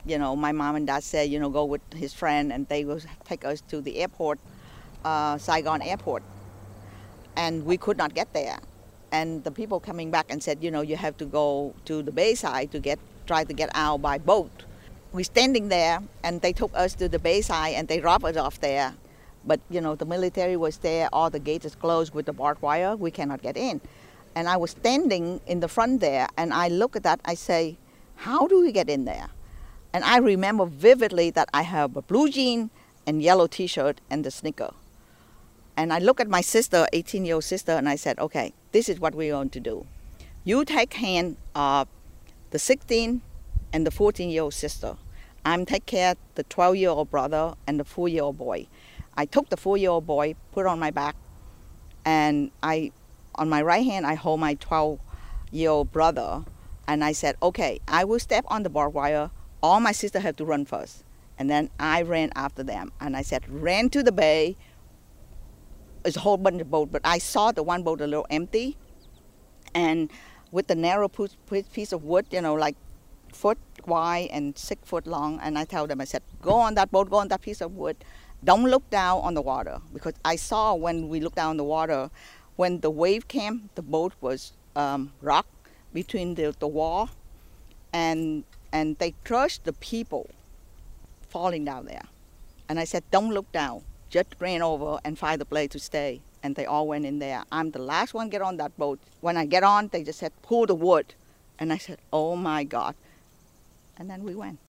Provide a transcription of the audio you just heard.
my mom and dad said, go with his friend, and they will take us to the airport, Saigon Airport, and we could not get there. And the people coming back and said, you have to go to the bayside to try to get out by boat. We're standing there, and they took us to the bayside, and they dropped us off there. But, the military was there, all the gates is closed with the barbed wire, we cannot get in. And I was standing in the front there, and I look at that, I say, how do we get in there? And I remember vividly that I have a blue jean and yellow t-shirt and the sneaker. And I look at my sister, 18-year-old sister, and I said, okay, this is what we're going to do. You take hand of the 16 and the 14-year-old sister. I'm take care of the 12-year-old brother and the 4-year-old boy. I took the 4-year-old boy, put on my back, and on my right hand, I hold my 12-year-old brother, and I said, okay, I will step on the barbed wire. All my sisters have to run first. And then I ran after them, and I said, ran to the bay. It's a whole bunch of boats, but I saw the one boat a little empty, and with the narrow piece of wood, like foot wide and 6 foot long, and I told them, I said, go on that boat, go on that piece of wood. Don't look down on the water, because I saw when we looked down on the water, when the wave came, the boat was rocked between the wall, and they crushed the people falling down there. And I said, don't look down. Just ran over and fired the blade to stay. And they all went in there. I'm the last one to get on that boat. When I get on, they just said, pull the wood. And I said, oh my God. And then we went.